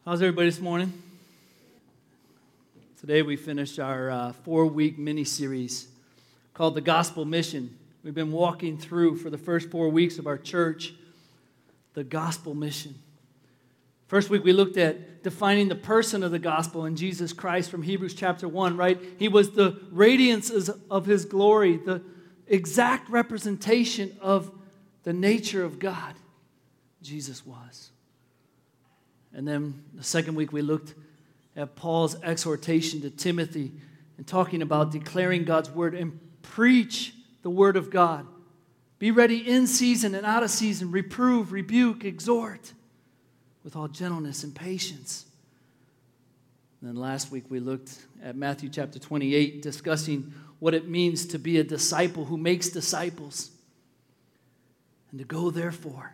How's everybody this morning? Today we finished our 4-week mini-series called The Gospel Mission. We've been walking through for the first 4 weeks of our church, the gospel mission. First week we looked at defining the person of the gospel in Jesus Christ from Hebrews chapter 1, right? He was the radiance of His glory, the exact representation of the nature of God. Jesus was. And then the second week we looked at Paul's exhortation to Timothy and talking about declaring God's word and preach the word of God. Be ready in season and out of season. Reprove, rebuke, exhort with all gentleness and patience. And then last week we looked at Matthew chapter 28, discussing what it means to be a disciple who makes disciples and to go therefore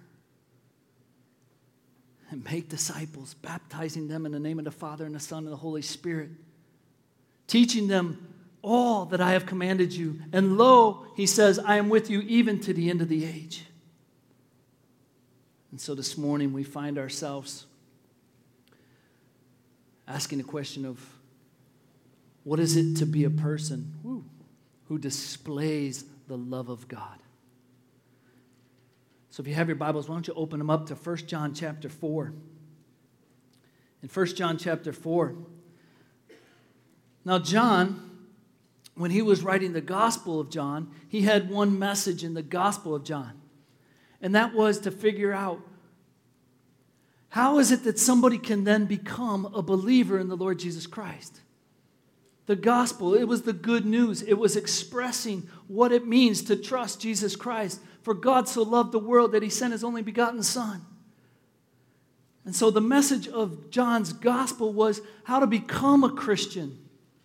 and make disciples, baptizing them in the name of the Father and the Son and the Holy Spirit, teaching them all that I have commanded you. And lo, he says, I am with you even to the end of the age. And so this morning we find ourselves asking the question of, what is it to be a person who displays the love of God? So if you have your Bibles, why don't you open them up to 1 John chapter 4. In 1 John chapter 4. Now John, when he was writing the Gospel of John, he had one message in the Gospel of John. And that was to figure out, how is it that somebody can then become a believer in the Lord Jesus Christ? The gospel, it was the good news. It was expressing what it means to trust Jesus Christ. For God so loved the world that He sent His only begotten Son. And so the message of John's gospel was how to become a Christian.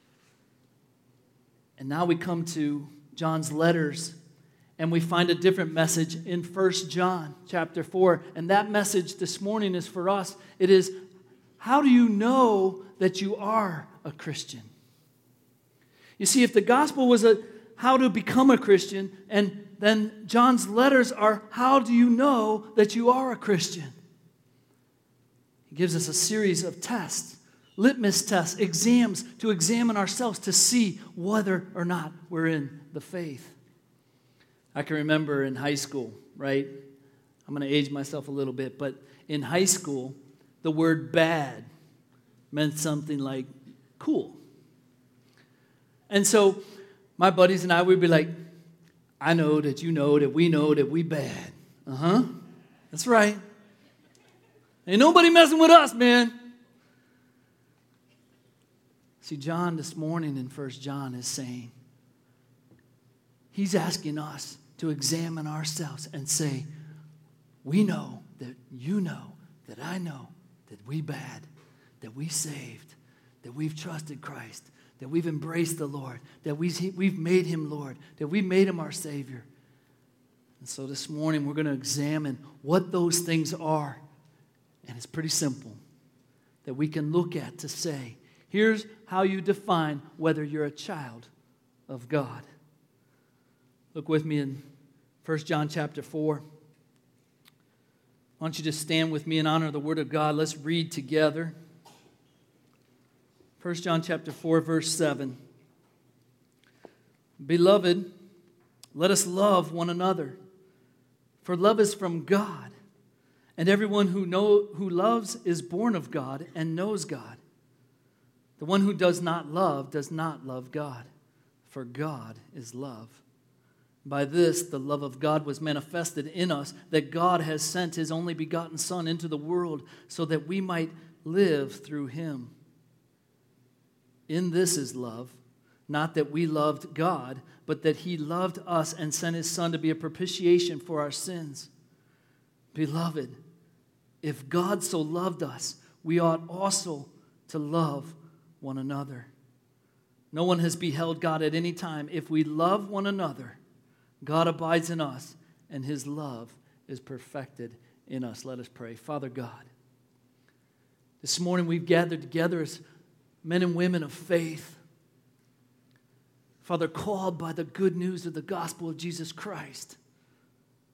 And now we come to John's letters, and we find a different message in 1 John chapter 4. And that message this morning is for us. It is, how do you know that you are a Christian? You see, if the gospel was how to become a Christian, and then John's letters are, how do you know that you are a Christian? He gives us a series of tests, litmus tests, exams to examine ourselves to see whether or not we're in the faith. I can remember in high school, right? I'm going to age myself a little bit, but in high school, the word bad meant something like cool. And so my buddies and I would be like, I know that you know that we bad. That's right. Ain't nobody messing with us, man. See, John this morning in 1 John is saying, he's asking us to examine ourselves and say, we know that you know that I know that we bad, that we saved, that we've trusted Christ, that we've embraced the Lord, that we've made Him Lord, that we made Him our Savior. And so this morning we're going to examine what those things are. And it's pretty simple that we can look at to say, here's how you define whether you're a child of God. Look with me in 1 John chapter 4. Why don't you just stand with me in honor of the Word of God? Let's read together. 1 John chapter 4, verse 7. Beloved, let us love one another, for love is from God, and everyone who loves is born of God and knows God. The one who does not love God, for God is love. By this, the love of God was manifested in us, that God has sent His only begotten Son into the world so that we might live through Him. In this is love, not that we loved God, but that He loved us and sent His Son to be a propitiation for our sins. Beloved, if God so loved us, we ought also to love one another. No one has beheld God at any time. If we love one another, God abides in us, and His love is perfected in us. Let us pray. Father God, this morning we've gathered together as men and women of faith, Father, called by the good news of the gospel of Jesus Christ.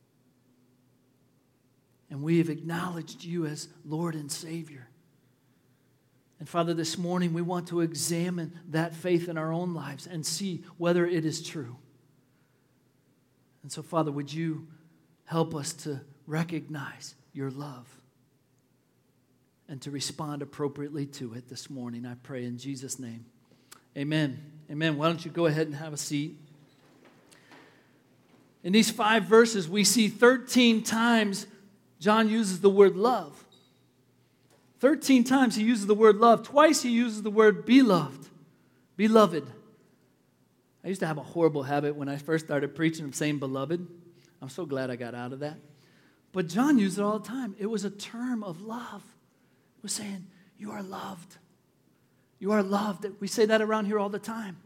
And we have acknowledged you as Lord and Savior. And Father, this morning we want to examine that faith in our own lives and see whether it is true. And so, Father, would you help us to recognize your love and to respond appropriately to it this morning, I pray in Jesus' name. Amen. Amen. Why don't you go ahead and have a seat? In these 5 verses, we see 13 times John uses the word love. 13 times he uses the word love. Twice he uses the word beloved. Beloved. I used to have a horrible habit when I first started preaching of saying beloved. I'm so glad I got out of that. But John used it all the time. It was a term of love. It was saying, you are loved. You are loved. We say that around here all the time.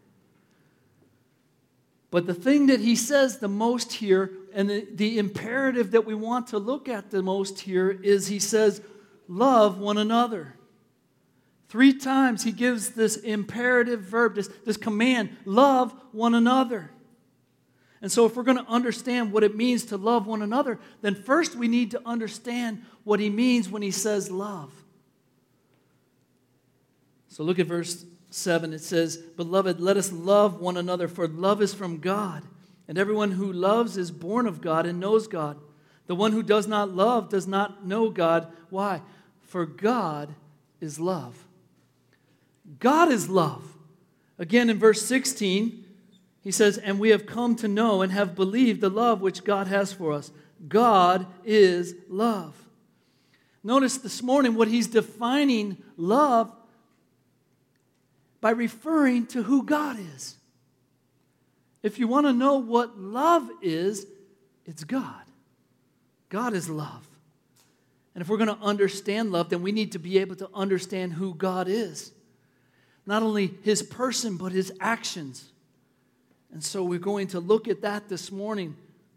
But the thing that he says the most here, and the imperative that we want to look at the most here, is he says, love one another. 3 times he gives this imperative verb, this command, love one another. And so if we're going to understand what it means to love one another, then first we need to understand what he means when he says love. So look at verse 7. It says, Beloved, let us love one another, for love is from God. And everyone who loves is born of God and knows God. The one who does not love does not know God. Why? For God is love. God is love. Again, in verse 16, he says, And we have come to know and have believed the love which God has for us. God is love. Notice this morning what he's defining love by referring to who God is. If you want to know what love is, it's God. God is love. And if we're going to understand love, then we need to be able to understand who God is. Not only his person, but his actions. And so we're going to look at that this morning.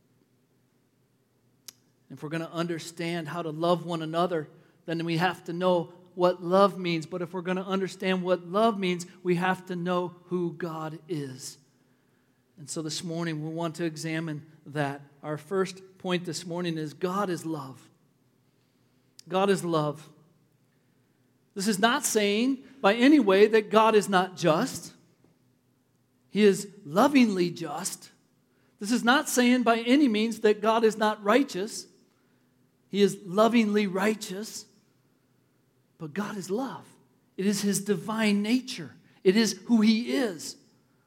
If we're going to understand how to love one another, then we have to know what love means. But if we're going to understand what love means, we have to know who God is. And so this morning we want to examine that. Our first point this morning is God is love. God is love. This is not saying by any way that God is not just. He is lovingly just. This is not saying by any means that God is not righteous. He is lovingly righteous. But God is love. It is his divine nature. It is who he is.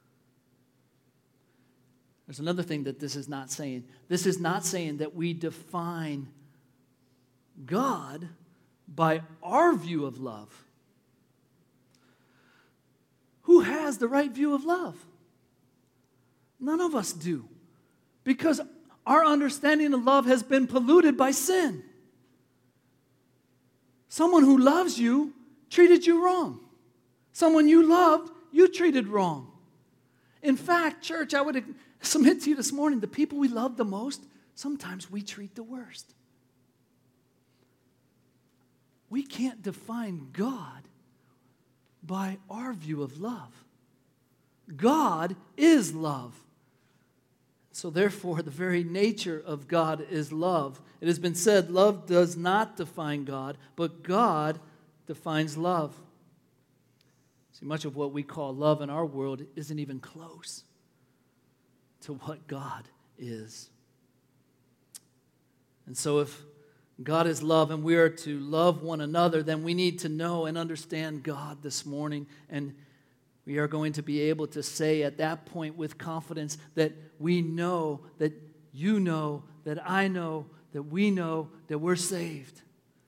There's another thing that this is not saying. This is not saying that we define God by our view of love. Who has the right view of love? None of us do. Because our understanding of love has been polluted by sin. Someone who loves you treated you wrong. Someone you loved, you treated wrong. In fact, church, I would submit to you this morning, the people we love the most, sometimes we treat the worst. We can't define God by our view of love. God is love. So therefore, the very nature of God is love. It has been said, love does not define God, but God defines love. See, much of what we call love in our world isn't even close to what God is. And so if God is love and we are to love one another, then we need to know and understand God this morning. And we are going to be able to say at that point with confidence that we know, that you know, that I know, that we know that we're saved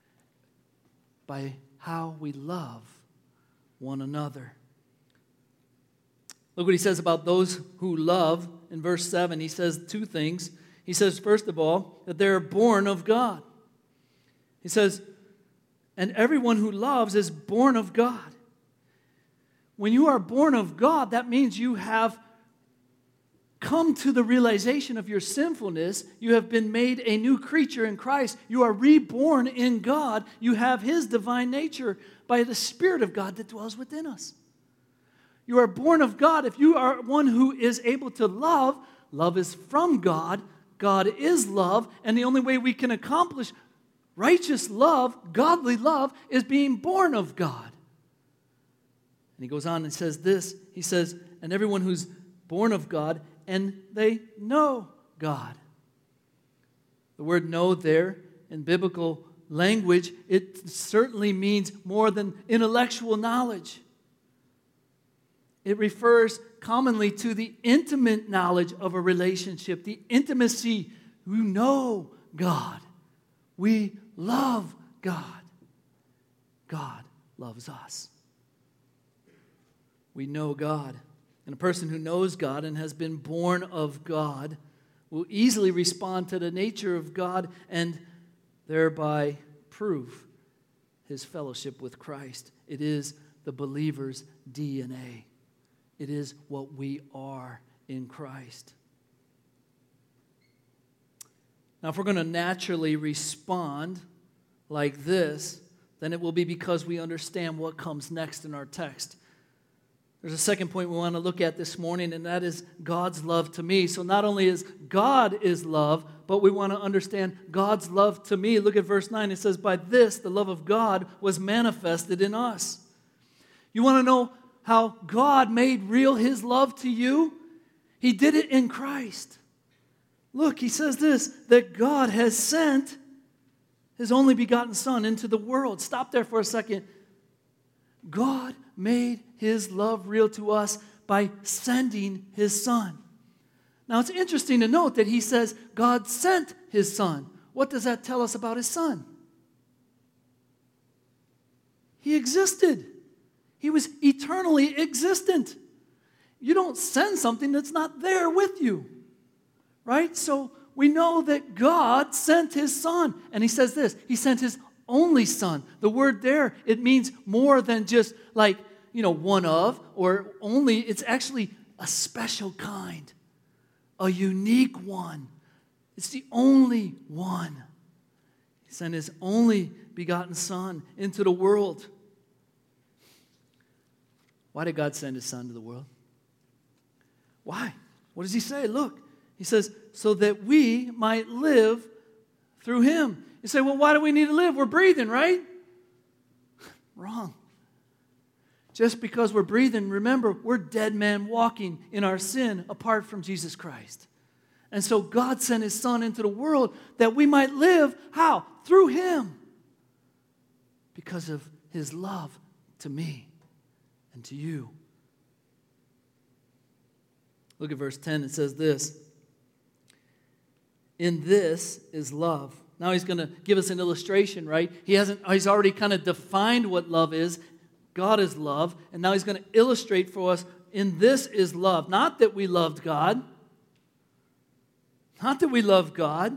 by how we love one another. Look what he says about those who love in verse 7. He says 2 things. He says, first of all, that they're born of God. He says, and everyone who loves is born of God. When you are born of God, that means you have come to the realization of your sinfulness. You have been made a new creature in Christ. You are reborn in God. You have his divine nature by the Spirit of God that dwells within us. You are born of God. If you are one who is able to love, love is from God. God is love. And the only way we can accomplish righteous love, godly love, is being born of God. And he goes on and says this. He says, and everyone who's born of God, and they know God. The word know there in biblical language, it certainly means more than intellectual knowledge. It refers commonly to the intimate knowledge of a relationship, the intimacy. We know God. We love God. God loves us. We know God. And a person who knows God and has been born of God will easily respond to the nature of God and thereby prove his fellowship with Christ. It is the believer's DNA. It is what we are in Christ. Now, if we're going to naturally respond like this, then it will be because we understand what comes next in our text. There's a second point we want to look at this morning, and that is God's love to me. So not only is God is love, but we want to understand God's love to me. Look at verse 9. It says, by this, the love of God was manifested in us. You want to know how God made real his love to you? He did it in Christ. Look, he says this, that God has sent his only begotten Son into the world. Stop there for a second. God made his love real to us by sending his Son. Now, it's interesting to note that he says God sent his Son. What does that tell us about his Son? He existed. He was eternally existent. You don't send something that's not there with you, right? So we know that God sent his Son. And he says this, he sent his only Son. The word there, it means more than just like, one of or only. It's actually a special kind, a unique one. It's the only one. He sent his only begotten Son into the world. Why did God send his Son to the world? Why? What does he say? Look, he says, so that we might live through him. You say, well, why do we need to live? We're breathing, right? Wrong. Just because we're breathing, remember, we're dead men walking in our sin apart from Jesus Christ. And so God sent his Son into the world that we might live, how? Through him. Because of his love to me and to you. Look at verse 10. It says this. In this is love. Now he's going to give us an illustration, right? He's already kind of defined what love is. God is love. And now he's going to illustrate for us, in this is love. Not that we loved God. Not that we love God.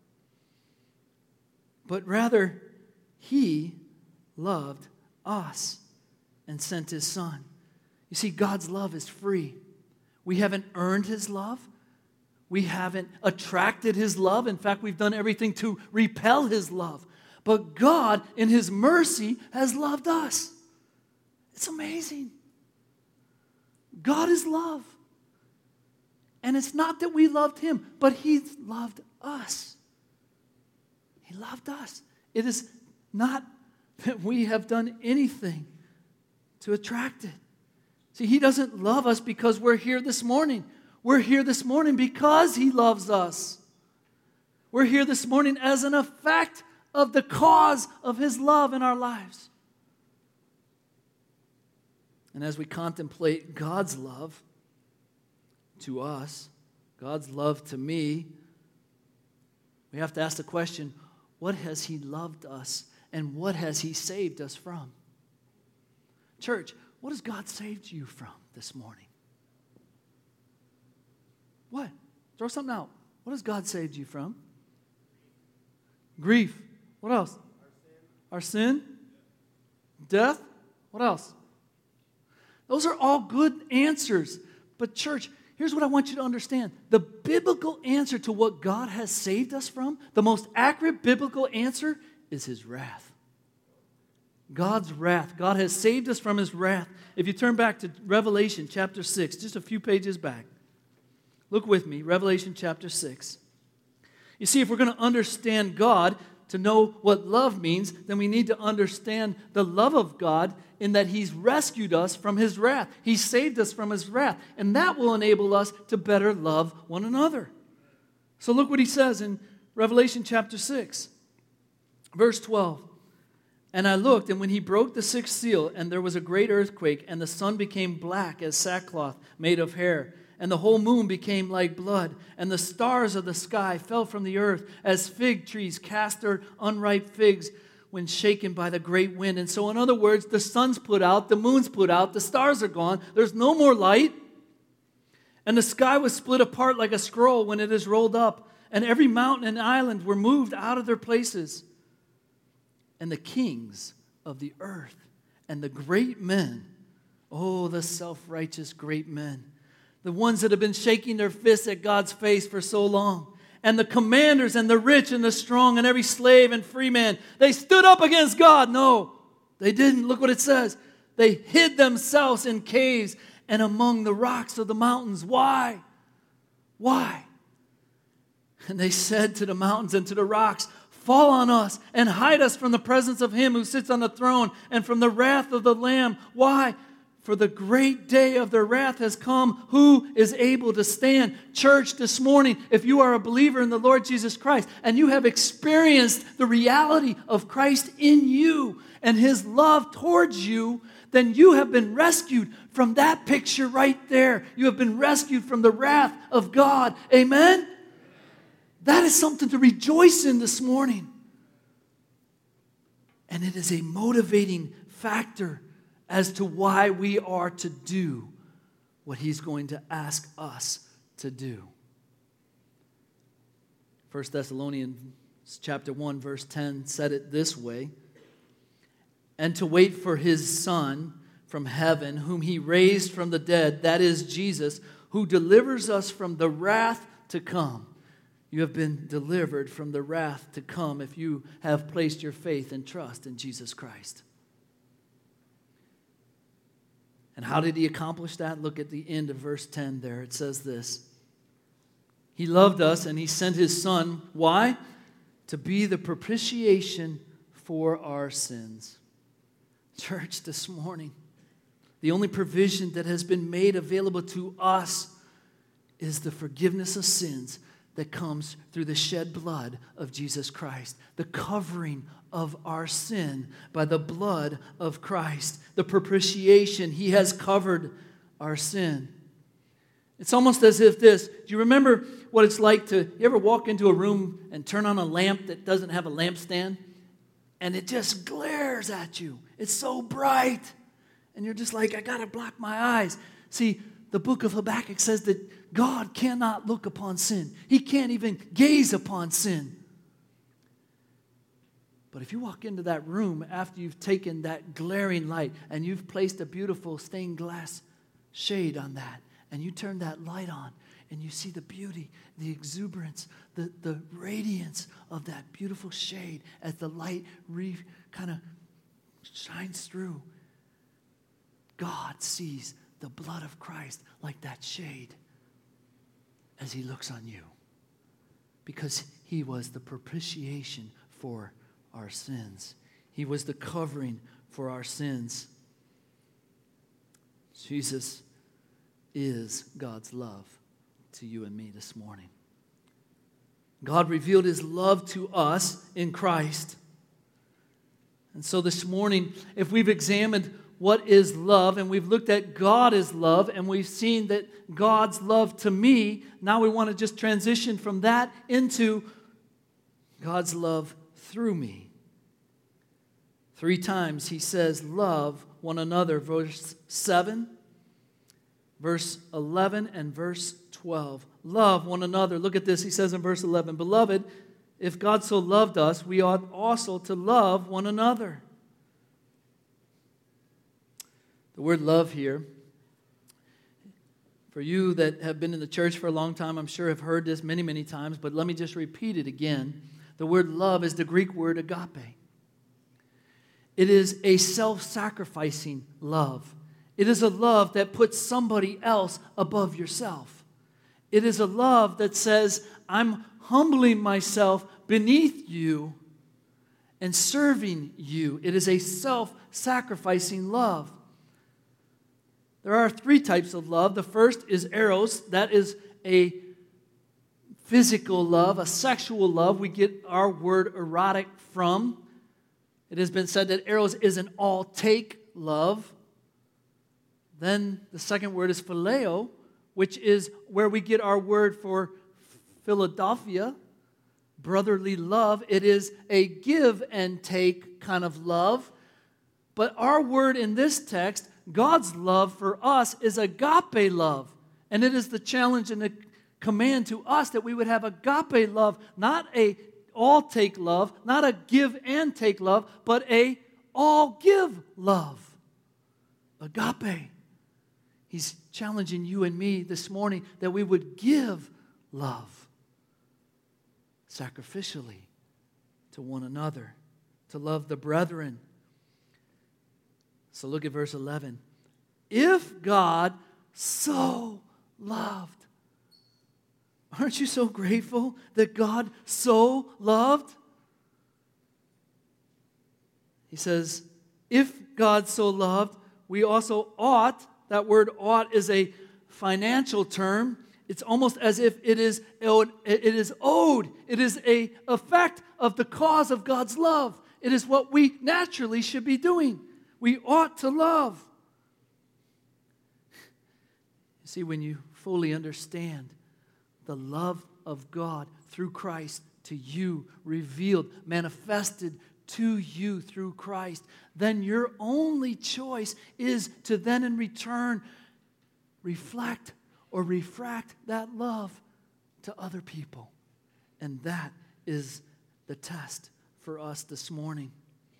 But rather, he loved us and sent his Son. You see, God's love is free. We haven't earned his love. We haven't attracted his love. In fact, we've done everything to repel his love. But God, in his mercy, has loved us. It's amazing. God is love. And it's not that we loved him, but he loved us. He loved us. It is not that we have done anything to attract it. See, he doesn't love us because we're here this morning. We're here this morning because he loves us. We're here this morning as an effect of the cause of his love in our lives. And as we contemplate God's love to us, God's love to me, we have to ask the question, what has he loved us and what has he saved us from? Church, what has God saved you from this morning? What? Throw something out. What has God saved you from? Grief. What else? Our sin. Death. What else? Those are all good answers. But church, here's what I want you to understand. The biblical answer to what God has saved us from, the most accurate biblical answer is his wrath. God's wrath. God has saved us from his wrath. If you turn back to Revelation chapter 6, just a few pages back. Look with me, Revelation chapter 6. You see, if we're going to understand God, to know what love means, then we need to understand the love of God in that He's rescued us from His wrath. He saved us from His wrath. And that will enable us to better love one another. So look what He says in Revelation chapter 6, verse 12. And I looked, and when He broke the sixth seal, and there was a great earthquake, and the sun became black as sackcloth made of hair, and the whole moon became like blood, and the stars of the sky fell from the earth as fig trees cast their unripe figs when shaken by the great wind. And so, in other words, the sun's put out, the moon's put out, the stars are gone, there's no more light. And the sky was split apart like a scroll when it is rolled up, and every mountain and island were moved out of their places. And the kings of the earth and the great men, oh, the self-righteous great men, the ones that have been shaking their fists at God's face for so long, and the commanders and the rich and the strong and every slave and free man, they stood up against God. No, they didn't. Look what it says. They hid themselves in caves and among the rocks of the mountains. Why? Why? And they said to the mountains and to the rocks, fall on us and hide us from the presence of Him who sits on the throne and from the wrath of the Lamb. Why? For the great day of their wrath has come. Who is able to stand? Church, this morning, if you are a believer in the Lord Jesus Christ and you have experienced the reality of Christ in you and His love towards you, then you have been rescued from that picture right there. You have been rescued from the wrath of God. Amen? That is something to rejoice in this morning. And it is a motivating factor as to why we are to do what He's going to ask us to do. 1 Thessalonians chapter 1, verse 10 said it this way, and to wait for His Son from heaven, whom He raised from the dead, that is Jesus, who delivers us from the wrath to come. You have been delivered from the wrath to come if you have placed your faith and trust in Jesus Christ. And how did He accomplish that? Look at the end of verse 10 there. It says this. He loved us and He sent His Son. Why? To be the propitiation for our sins. Church, this morning, the only provision that has been made available to us is the forgiveness of sins that comes through the shed blood of Jesus Christ. The covering of our sin by the blood of Christ. The propitiation. He has covered our sin. It's almost as if this, do you remember what it's like you ever walk into a room and turn on a lamp that doesn't have a lampstand? And it just glares at you. It's so bright. And you're just like, I got to block my eyes. See, the book of Habakkuk says that God cannot look upon sin. He can't even gaze upon sin. But if you walk into that room after you've taken that glaring light and you've placed a beautiful stained glass shade on that, and you turn that light on and you see the beauty, the exuberance, the radiance of that beautiful shade as the light kind of shines through, God sees the blood of Christ like that shade as He looks on you, because He was the propitiation for our sins. He was the covering for our sins. Jesus is God's love to you and me this morning. God revealed His love to us in Christ. And so this morning, if we've examined what is love, and we've looked at God as love, and we've seen that God's love to me, now we want to just transition from that into God's love through me. 3 times He says, love one another. Verse 7, verse 11, and verse 12. Love one another. Look at this. He says in verse 11, Beloved, if God so loved us, we ought also to love one another. The word love here, for you that have been in the church for a long time, I'm sure have heard this many, many times, but let me just repeat it again. The word love is the Greek word agape. It is a self-sacrificing love. It is a love that puts somebody else above yourself. It is a love that says, I'm humbling myself beneath you and serving you. It is a self-sacrificing love. There are 3 types of love. The first is eros. That is a physical love, a sexual love. We get our word erotic from. It has been said that eros is an all-take love. Then the second word is phileo, which is where we get our word for Philadelphia, brotherly love. It is a give and take kind of love. But our word in this text, God's love for us, is agape love. And it is the challenge and the command to us that we would have agape love, not a all-take love, not a give and take love, but a all-give love. Agape. He's challenging you and me this morning that we would give love sacrificially to one another, to love the brethren. So look at verse 11. If God so loved. Aren't you so grateful that God so loved? He says, if God so loved, we also ought. That word ought is a financial term. It's almost as if it is owed. It is an effect of the cause of God's love. It is what we naturally should be doing. We ought to love. You see, when you fully understand the love of God through Christ to you, revealed, manifested to you through Christ, then your only choice is to then in return reflect or refract that love to other people. And that is the test for us this morning.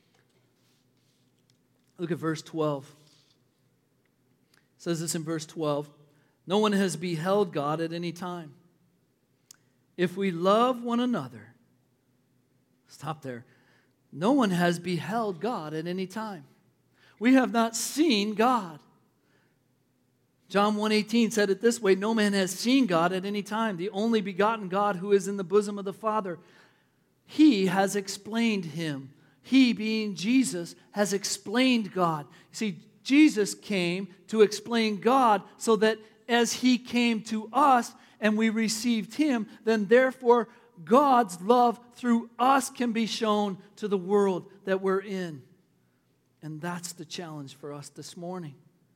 Look at verse 12. It says this in verse 12. No one has beheld God at any time. If we love one another, stop there. No one has beheld God at any time. We have not seen God. John 1:18 said it this way, no man has seen God at any time. The only begotten God who is in the bosom of the Father. He has explained him. He, being Jesus, has explained God. You see, Jesus came to explain God so that as he came to us and we received him, then therefore God's love through us can be shown to the world that we're in. And that's the challenge for us this morning.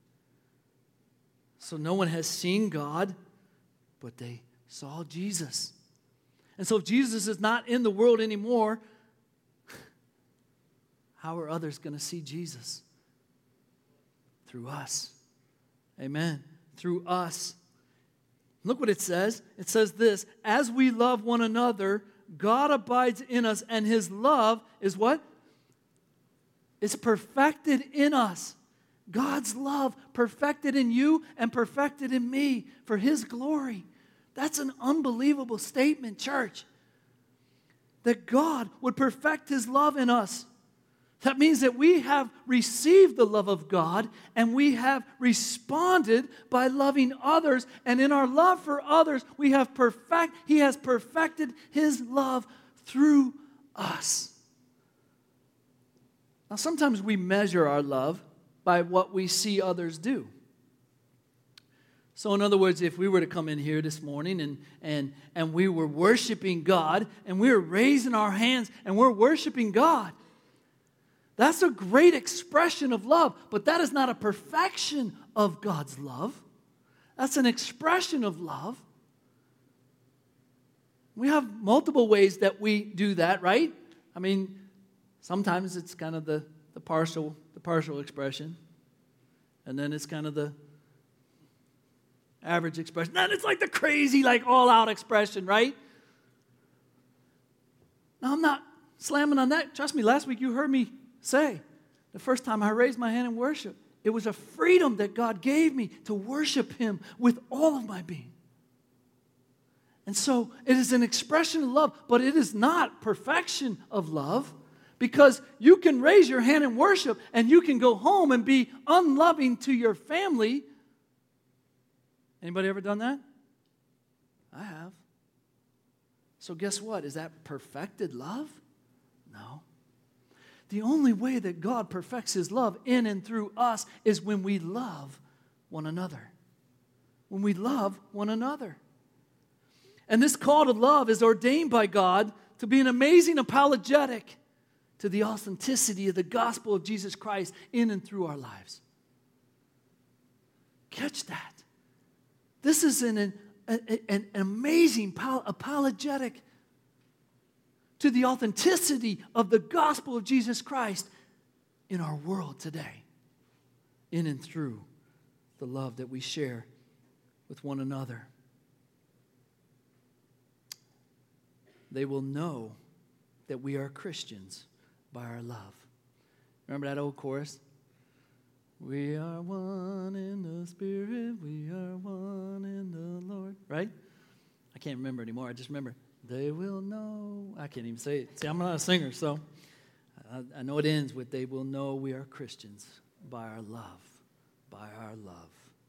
So no one has seen God, but they saw Jesus. And so if Jesus is not in the world anymore, how are others going to see Jesus? Through us. Amen. Through us. Look what it says. It says this, as we love one another, God abides in us, and his love is what? It's perfected in us. God's love perfected in you and perfected in me for his glory. That's an unbelievable statement, church. That God would perfect his love in us. That means that we have received the love of God and we have responded by loving others. And in our love for others, He has perfected his love through us. Now, sometimes we measure our love by what we see others do. So in other words, if we were to come in here this morning and we were worshiping God and we were raising our hands and we're worshiping God, that's a great expression of love, but that is not a perfection of God's love. That's an expression of love. We have multiple ways that we do that, right? I mean, sometimes it's kind of the partial expression, and then it's kind of the average expression. Then it's like the crazy, like all-out expression, right? Now, I'm not slamming on that. Trust me, last week you heard me say, the first time I raised my hand in worship, it was a freedom that God gave me to worship Him with all of my being. And so it is an expression of love, but it is not perfection of love, because you can raise your hand in worship and you can go home and be unloving to your family. Anybody ever done that? I have. So guess what? Is that perfected love? No. The only way that God perfects His love in and through us is when we love one another. When we love one another. And this call to love is ordained by God to be an amazing apologetic to the authenticity of the gospel of Jesus Christ in and through our lives. Catch that. This is an amazing apologetic to the authenticity of the gospel of Jesus Christ in our world today, in and through the love that we share with one another. They will know that we are Christians by our love. Remember that old chorus? We are one in the Spirit, we are one in the Lord. Right? I can't remember anymore. I just remember, they will know. I can't even say it. See, I'm not a singer, so I know it ends with, they will know we are Christians by our love. By our love.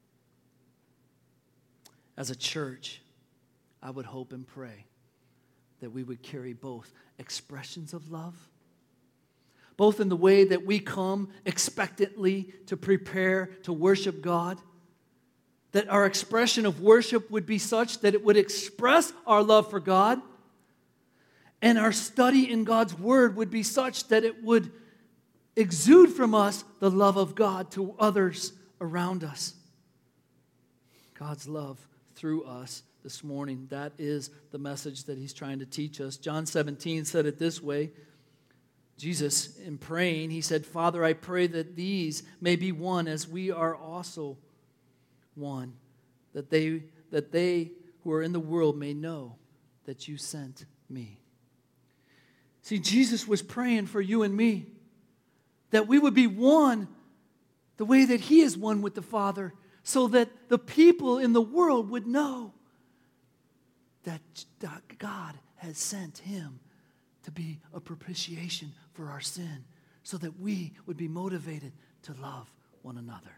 As a church, I would hope and pray that we would carry both expressions of love, both in the way that we come expectantly to prepare to worship God, that our expression of worship would be such that it would express our love for God, and our study in God's Word would be such that it would exude from us the love of God to others around us. God's love through us this morning. That is the message that He's trying to teach us. John 17 said it this way. Jesus, in praying, He said, Father, I pray that these may be one as we are also one, that they who are in the world may know that you sent me. See, Jesus was praying for you and me, that we would be one the way that He is one with the Father, so that the people in the world would know that God has sent Him to be a propitiation for our sin, so that we would be motivated to love one another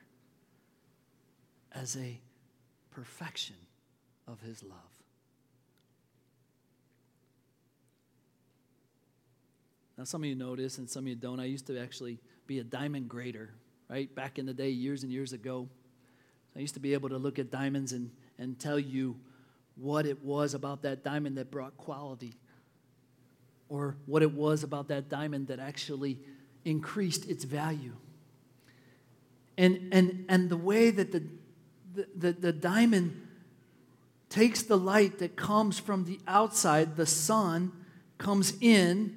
as a perfection of His love. Now, some of you know this and some of you don't. I used to actually be a diamond grader, right? Back in the day, years and years ago. I used to be able to look at diamonds and tell you what it was about that diamond that brought quality, or what it was about that diamond that actually increased its value. And the way that the diamond takes the light that comes from the outside, the sun comes in,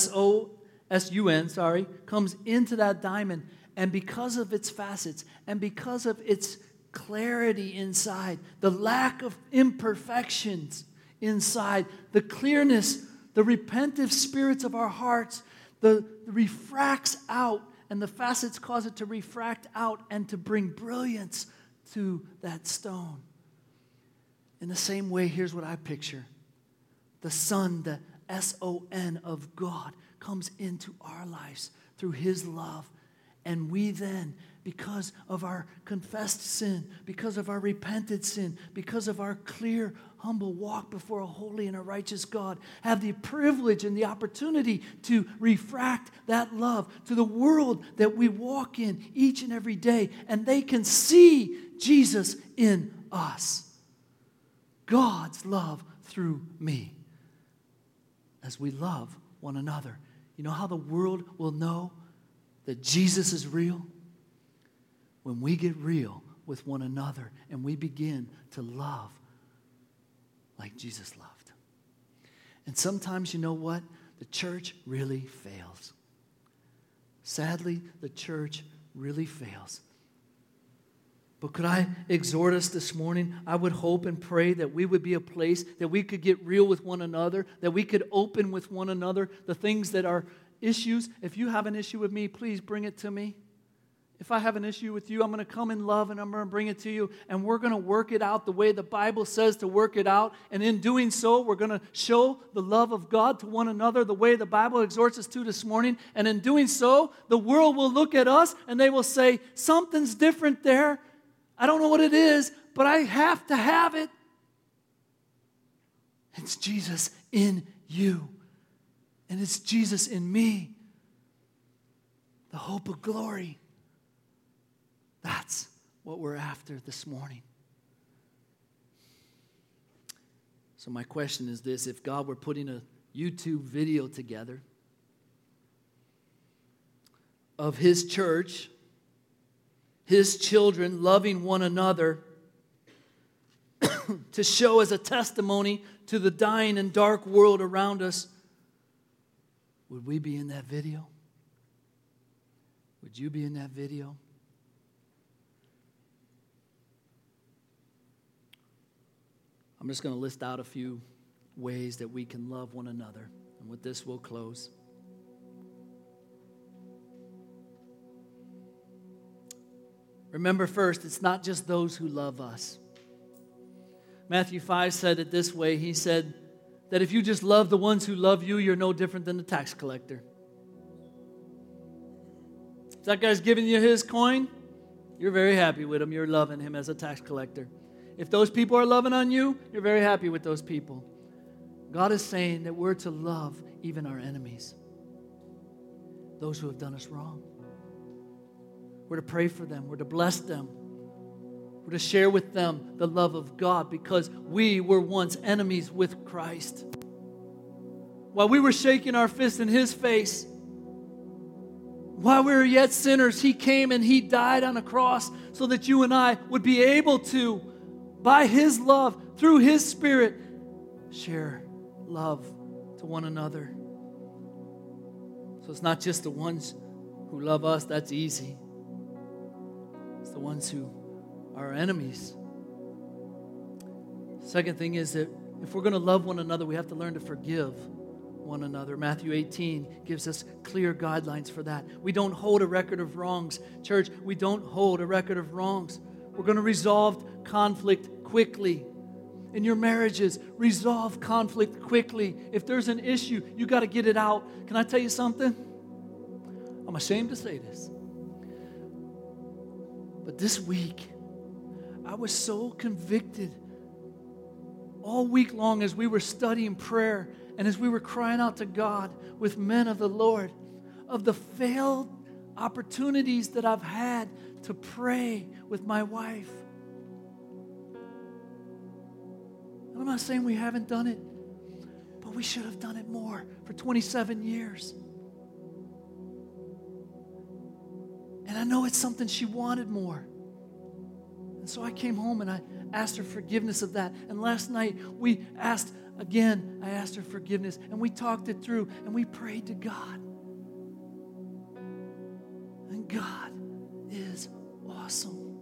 S-O-S-U-N, comes into that diamond, and because of its facets and because of its clarity inside, the lack of imperfections inside, the clearness, the repentive spirits of our hearts, the refracts out, and the facets cause it to refract out and to bring brilliance to that stone. In the same way, here's what I picture. The sun, the S-O-N of God, comes into our lives through His love. And we then, because of our confessed sin, because of our repented sin, because of our clear, humble walk before a holy and a righteous God, have the privilege and the opportunity to refract that love to the world that we walk in each and every day. And they can see Jesus in us. God's love through me. As we love one another. You know how the world will know that Jesus is real? When we get real with one another and we begin to love like Jesus loved. And sometimes, you know what? The church really fails. Sadly, the church really fails. But could I exhort us this morning? I would hope and pray that we would be a place that we could get real with one another, that we could open with one another the things that are issues. If you have an issue with me, please bring it to me. If I have an issue with you, I'm going to come in love and I'm going to bring it to you, and we're going to work it out the way the Bible says to work it out. And in doing so, we're going to show the love of God to one another the way the Bible exhorts us to this morning. And in doing so, the world will look at us and they will say, something's different there. I don't know what it is, but I have to have it. It's Jesus in you. And it's Jesus in me. the hope of glory. That's what we're after this morning. So my question is this: if God were putting a YouTube video together of His church, His children loving one another to show as a testimony to the dying and dark world around us, would we be in that video? Would you be in that video? I'm just going to list out a few ways that we can love one another. And with this, we'll close. Remember first, it's not just those who love us. Matthew 5 said it this way. He said that if you just love the ones who love you, you're no different than the tax collector. If that guy's giving you his coin, you're very happy with him. You're loving him as a tax collector. If those people are loving on you, you're very happy with those people. God is saying that we're to love even our enemies, those who have done us wrong. We're to pray for them. We're to bless them. We're to share with them the love of God because we were once enemies with Christ. While we were shaking our fist in His face, while we were yet sinners, He came and He died on a cross so that you and I would be able to, by His love, through His Spirit, share love to one another. So it's not just the ones who love us, that's easy. It's the ones who are our enemies. Second thing is that if we're going to love one another, we have to learn to forgive one another. Matthew 18 gives us clear guidelines for that. We don't hold a record of wrongs. Church, we don't hold a record of wrongs. We're going to resolve conflict quickly. In your marriages, resolve conflict quickly. If there's an issue, you got to get it out. Can I tell you something? I'm ashamed to say this. But this week, I was so convicted all week long as we were studying prayer and as we were crying out to God with men of the Lord of the failed opportunities that I've had to pray with my wife. And I'm not saying we haven't done it, but we should have done it more for 27 years. And I know it's something she wanted more. And so I came home and I asked her forgiveness of that. And last night I asked her forgiveness and we talked it through and we prayed to God. And God is awesome.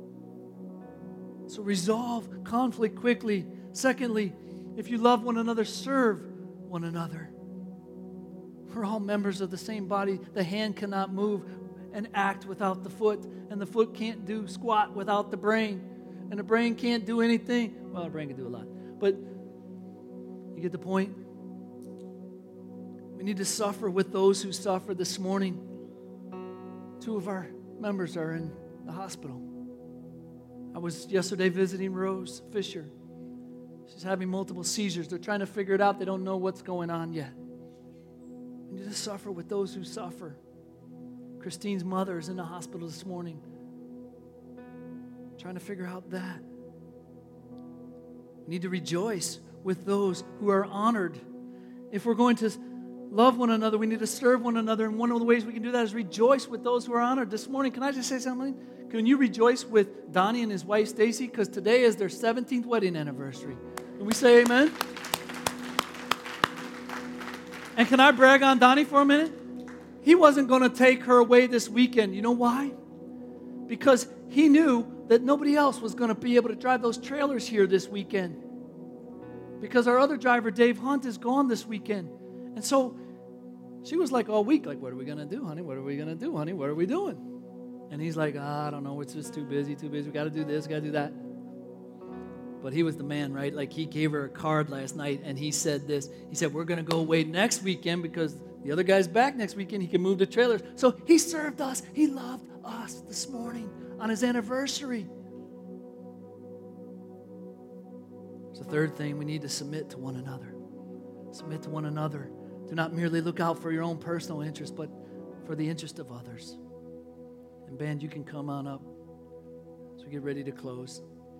So resolve conflict quickly. Secondly, if you love one another, serve one another. We're all members of the same body. The hand cannot move and act without the foot, and the foot can't do squat without the brain, and the brain can't do anything. Well, the brain can do a lot, but you get the point? We need to suffer with those who suffer. This morning, 2 of our members are in the hospital. I was yesterday visiting Rose Fisher. She's having multiple seizures. They're trying to figure it out. They don't know what's going on yet. We need to suffer with those who suffer. Christine's mother is in the hospital this morning, trying to figure out that. We need to rejoice with those who are honored. If we're going to love one another, we need to serve one another, and one of the ways we can do that is rejoice with those who are honored. This morning, can I just say something? Can you rejoice with Donnie and his wife Stacy? Because today is their 17th wedding anniversary. Can we say amen? And can I brag on Donnie for a minute? He wasn't going to take her away this weekend. You know why? Because he knew that nobody else was going to be able to drive those trailers here this weekend. Because our other driver, Dave Hunt, is gone this weekend. And so she was like all week, like, what are we going to do, honey? What are we going to do, honey? What are we doing? And he's like, I don't know. It's just too busy. We got to do this, got to do that. But he was the man, right? Like, he gave her a card last night, and he said this. He said, we're going to go away next weekend because the other guy's back next weekend. He can move the trailers. So he served us. He loved us this morning on his anniversary. It's the third thing. We need to submit to one another. Submit to one another. Do not merely look out for your own personal interest, but for the interest of others. And band, you can come on up as we get ready to close.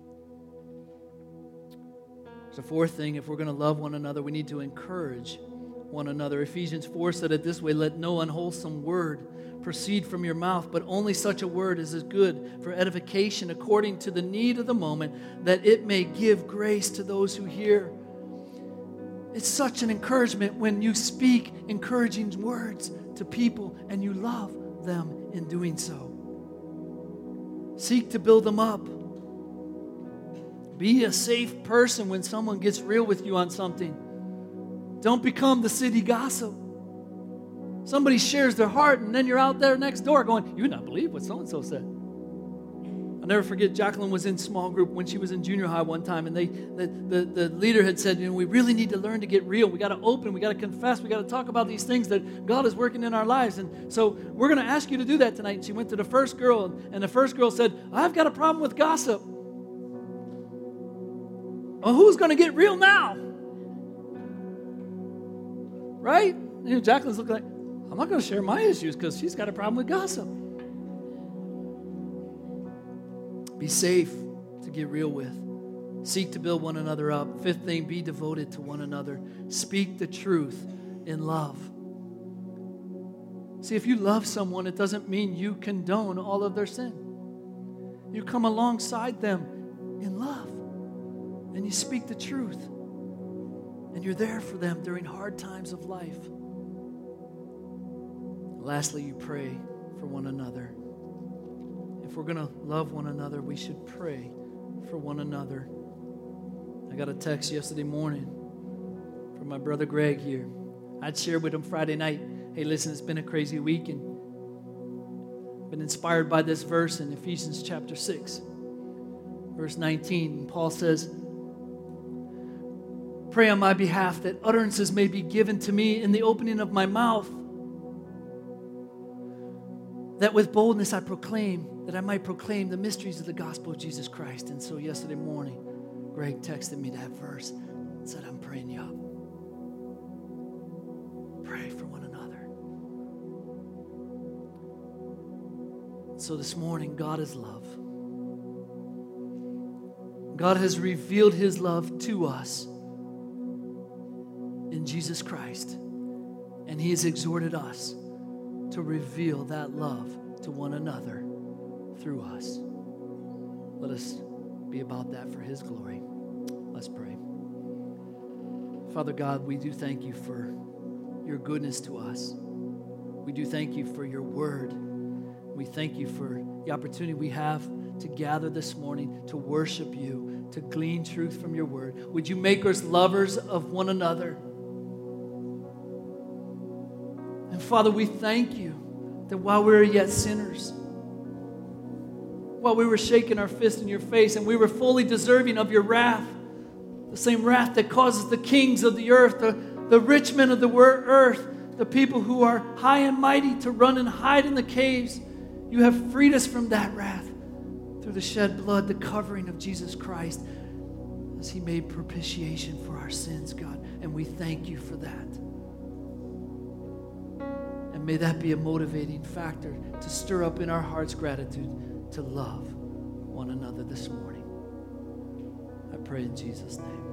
There's a fourth thing. If we're going to love one another, we need to encourage one another. Ephesians 4 said it this way: let no unwholesome word proceed from your mouth, but only such a word as is good for edification according to the need of the moment, that it may give grace to those who hear. It's such an encouragement when you speak encouraging words to people and you love them in doing so. Seek to build them up. Be a safe person when someone gets real with you on something. Don't become the city gossip. Somebody shares their heart and then you're out there next door going, you would not believe what so-and-so said. I'll never forget, Jacqueline was in small group when she was in junior high one time, and the leader had said, we really need to learn to get real. We got to open, we got to confess, we got to talk about these things that God is working in our lives. And so we're going to ask you to do that tonight. And she went to the first girl, and the first girl said, I've got a problem with gossip. Well, who's going to get real now? Right? Jacqueline's looking like, I'm not going to share my issues because she's got a problem with gossip. Be safe to get real with. Seek to build one another up. Fifth thing, be devoted to one another. Speak the truth in love. See, if you love someone, it doesn't mean you condone all of their sin. You come alongside them in love, and you speak the truth, and you're there for them during hard times of life. Lastly, you pray for one another. If we're going to love one another, we should pray for one another. I got a text yesterday morning from my brother Greg here. I'd shared with him Friday night, hey, listen, it's been a crazy week, and been inspired by this verse in Ephesians chapter 6, verse 19. Paul says, pray on my behalf that utterances may be given to me in the opening of my mouth, that with boldness I proclaim, that I might proclaim the mysteries of the gospel of Jesus Christ. And so yesterday morning, Greg texted me that verse and said, I'm praying you up. Pray for one another. So this morning, God is love. God has revealed his love to us in Jesus Christ. And he has exhorted us to reveal that love to one another through us. Let us be about that for his glory. Let's pray. Father God, we do thank you for your goodness to us. We do thank you for your word. We thank you for the opportunity we have to gather this morning to worship you, to glean truth from your word. Would you make us lovers of one another? And Father, we thank you that while we were yet sinners, while we were shaking our fist in your face and we were fully deserving of your wrath, the same wrath that causes the kings of the earth, the rich men of the earth, the people who are high and mighty to run and hide in the caves, you have freed us from that wrath through the shed blood, the covering of Jesus Christ, as he made propitiation for our sins, God. And we thank you for that. And may that be a motivating factor to stir up in our hearts gratitude to love one another this morning. I pray in Jesus' name.